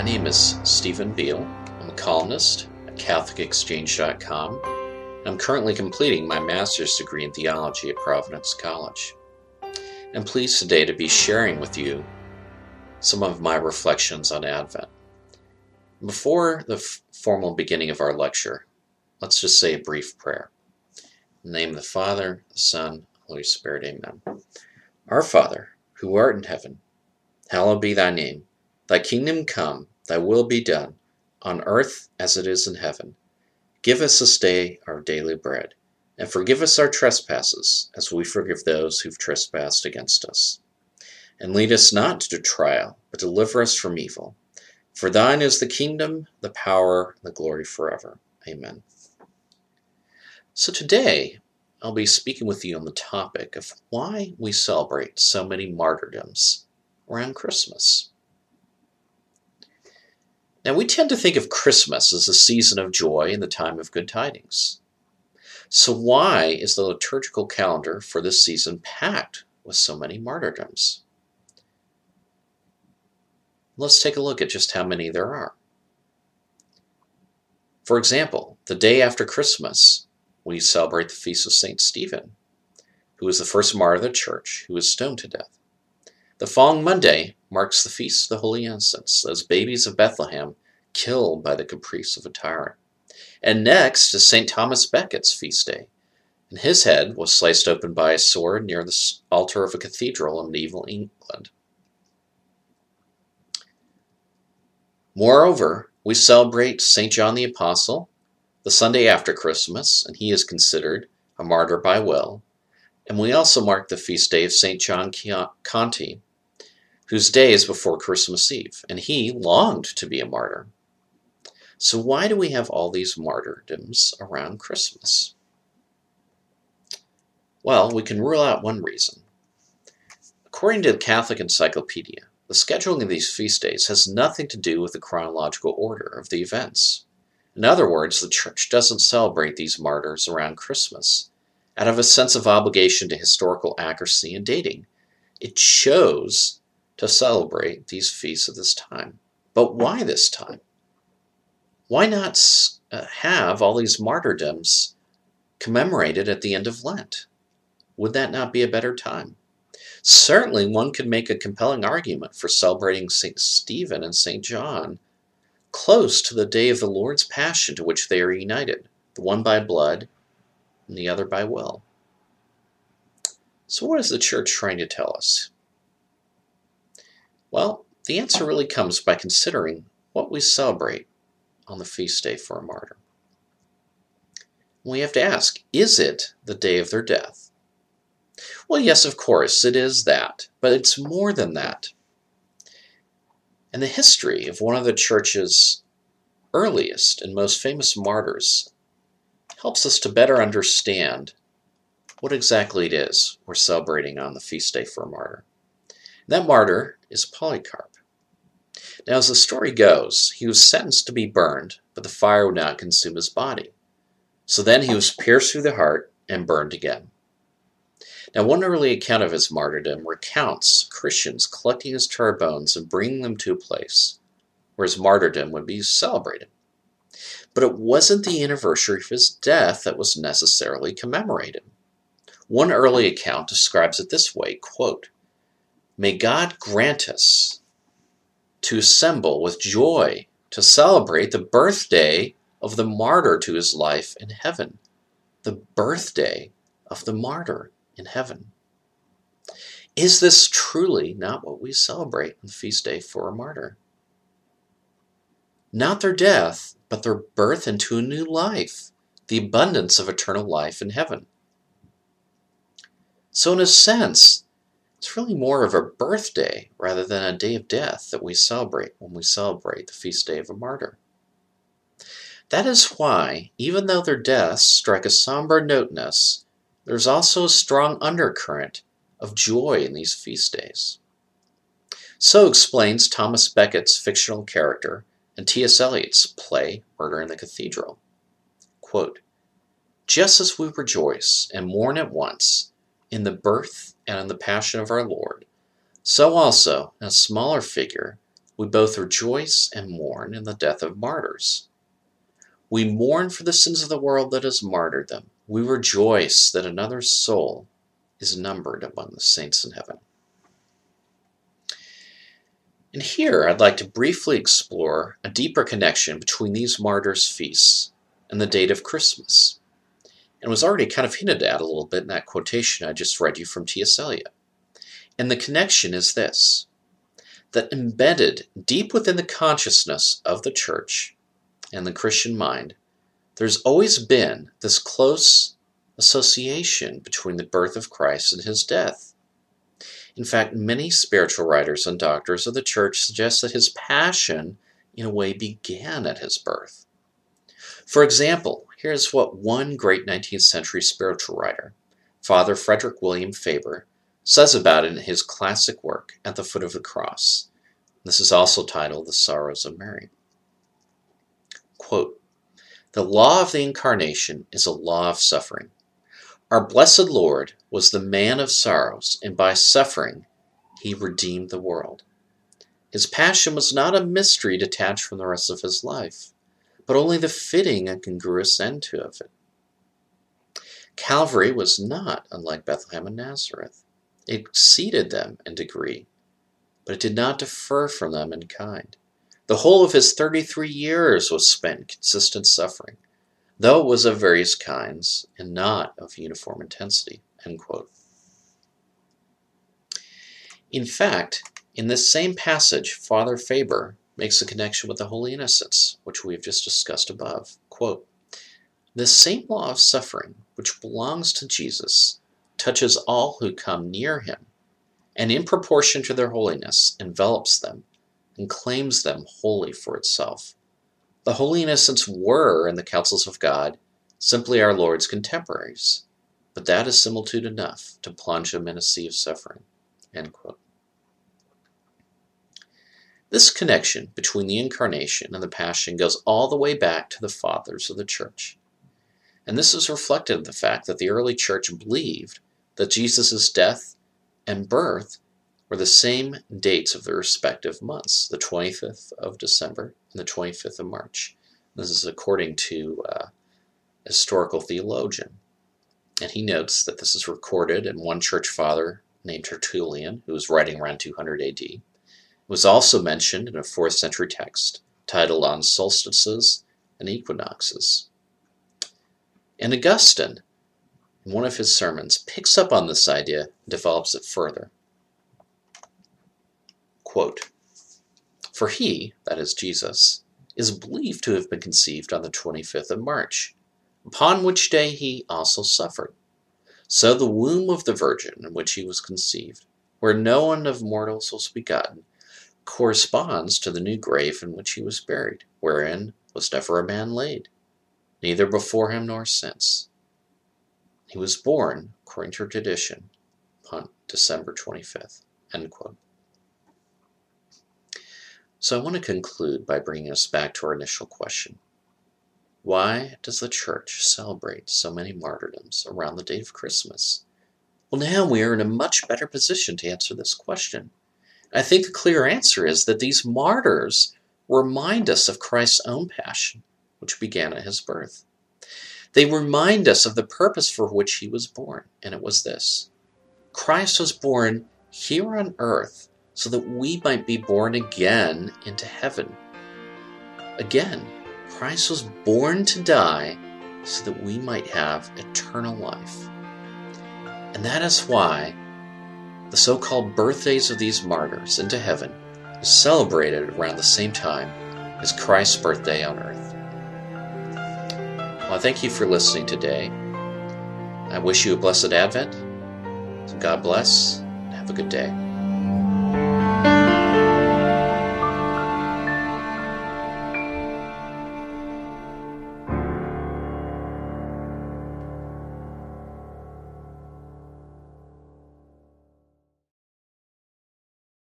name is Stephen Beal. I'm a columnist at CatholicExchange.com, and I'm currently completing my master's degree in theology at Providence College. I'm pleased today to be sharing with you some of my reflections on Advent. Before the formal beginning of our lecture, let's just say a brief prayer. In the name of the Father, the Son, Holy Spirit, amen. Our Father, who art in heaven, hallowed be thy name. Thy kingdom come, thy will be done, on earth as it is in heaven. Give us this day our daily bread, and forgive us our trespasses, as we forgive those who've trespassed against us. And lead us not into trial, but deliver us from evil. For thine is the kingdom, the power, and the glory forever. Amen. So today, I'll be speaking with you on the topic of why we celebrate so many martyrdoms around Christmas. Now, we tend to think of Christmas as a season of joy and the time of good tidings. So why is the liturgical calendar for this season packed with so many martyrdoms? Let's take a look at just how many there are. For example, the day after Christmas, we celebrate the feast of St. Stephen, who was the first martyr of the church who was stoned to death. The following Monday marks the Feast of the Holy Innocents, those babies of Bethlehem killed by the caprice of a tyrant. And next is St. Thomas Becket's feast day, and his head was sliced open by a sword near the altar of a cathedral in medieval England. Moreover, we celebrate St. John the Apostle the Sunday after Christmas, and he is considered a martyr by will. And we also mark the feast day of St. John Conti, whose day is before Christmas Eve, and he longed to be a martyr. So why do we have all these martyrdoms around Christmas? Well, we can rule out one reason. According to the Catholic Encyclopedia, the scheduling of these feast days has nothing to do with the chronological order of the events. In other words, the Church doesn't celebrate these martyrs around Christmas out of a sense of obligation to historical accuracy and dating. It chose to celebrate these feasts at this time. But why this time? Why not have all these martyrdoms commemorated at the end of Lent? Would that not be a better time? Certainly, one could make a compelling argument for celebrating St. Stephen and St. John close to the day of the Lord's Passion to which they are united, the one by blood and the other by will. So what is the Church trying to tell us? Well, the answer really comes by considering what we celebrate on the feast day for a martyr. We have to ask, is it the day of their death? Well, yes, of course, it is that, but it's more than that. And the history of one of the Church's earliest and most famous martyrs helps us to better understand what exactly it is we're celebrating on the feast day for a martyr. That martyr is Polycarp. Now, as the story goes, he was sentenced to be burned, but the fire would not consume his body. So then he was pierced through the heart and burned again. Now, one early account of his martyrdom recounts Christians collecting his charred bones and bringing them to a place where his martyrdom would be celebrated. But it wasn't the anniversary of his death that was necessarily commemorated. One early account describes it this way, quote, "May God grant us to assemble with joy to celebrate the birthday of the martyr to his life in heaven." The birthday of the martyr in heaven. Is this truly not what we celebrate on the feast day for a martyr? Not their death, but their birth into a new life, the abundance of eternal life in heaven. So in a sense, it's really more of a birthday rather than a day of death that we celebrate when we celebrate the feast day of a martyr. That is why, even though their deaths strike a somber note in us, there's also a strong undercurrent of joy in these feast days. So explains Thomas Becket's fictional character and T.S. Eliot's play, Murder in the Cathedral. Quote, "Just as we rejoice and mourn at once in the birth and in the passion of our Lord, so also, in a smaller figure, We both rejoice and mourn in the death of martyrs. We mourn for the sins of the world that has martyred them. We rejoice that another soul is numbered among the saints in heaven. And here I'd like to briefly explore a deeper connection between these martyrs' feasts and the date of Christmas. And was already kind of hinted at a little bit in that quotation I just read you from T.S. Eliot. And the connection is this, that embedded deep within the consciousness of the church and the Christian mind, there's always been this close association between the birth of Christ and his death. In fact, many spiritual writers and doctors of the church suggest that his passion, in a way, began at his birth. For example, here's what one great 19th century spiritual writer, Father Frederick William Faber, says about it in his classic work, At the Foot of the Cross. This is also titled The Sorrows of Mary. Quote, "The law of the Incarnation is a law of suffering. Our blessed Lord was the man of sorrows, and by suffering he redeemed the world. His passion was not a mystery detached from the rest of his life, but only the fitting and congruous end to of it. Calvary was not unlike Bethlehem and Nazareth. It exceeded them in degree, but it did not differ from them in kind. The whole of his 33 years was spent in consistent suffering, though it was of various kinds and not of uniform intensity." End quote. In fact, in this same passage, Father Faber makes a connection with the Holy Innocents, which we have just discussed above. Quote, "This same law of suffering, which belongs to Jesus, touches all who come near him, and in proportion to their holiness, envelops them and claims them wholly for itself. The Holy Innocents were, in the counsels of God, simply our Lord's contemporaries, but that is similitude enough to plunge them in a sea of suffering." End quote. This connection between the Incarnation and the Passion goes all the way back to the fathers of the Church. And this is reflected in the fact that the early Church believed that Jesus' death and birth were the same dates of their respective months, the 25th of December and the 25th of March. This is according to a historical theologian. And he notes that this is recorded in one church father named Tertullian, who was writing around 200 AD. It was also mentioned in a 4th century text titled On Solstices and Equinoxes. And Augustine, in one of his sermons, picks up on this idea and develops it further. Quote, "For he," that is Jesus, "is believed to have been conceived on the 25th of March, upon which day he also suffered. So the womb of the Virgin in which he was conceived, where no one of mortals was begotten, corresponds to the new grave in which he was buried, wherein was never a man laid, neither before him nor since. He was born, according to tradition, upon December 25th. End quote. So I want to conclude by bringing us back to our initial question. Why does the Church celebrate so many martyrdoms around the date of Christmas? Well, now we are in a much better position to answer this question. I think the clear answer is that these martyrs remind us of Christ's own passion, which began at his birth. They remind us of the purpose for which he was born, and it was this. Christ was born here on earth so that we might be born again into heaven. Again, Christ was born to die so that we might have eternal life. And that is why the so-called birthdays of these martyrs into heaven is celebrated around the same time as Christ's birthday on earth. Well, I thank you for listening today. I wish you a blessed Advent. So God bless, and have a good day.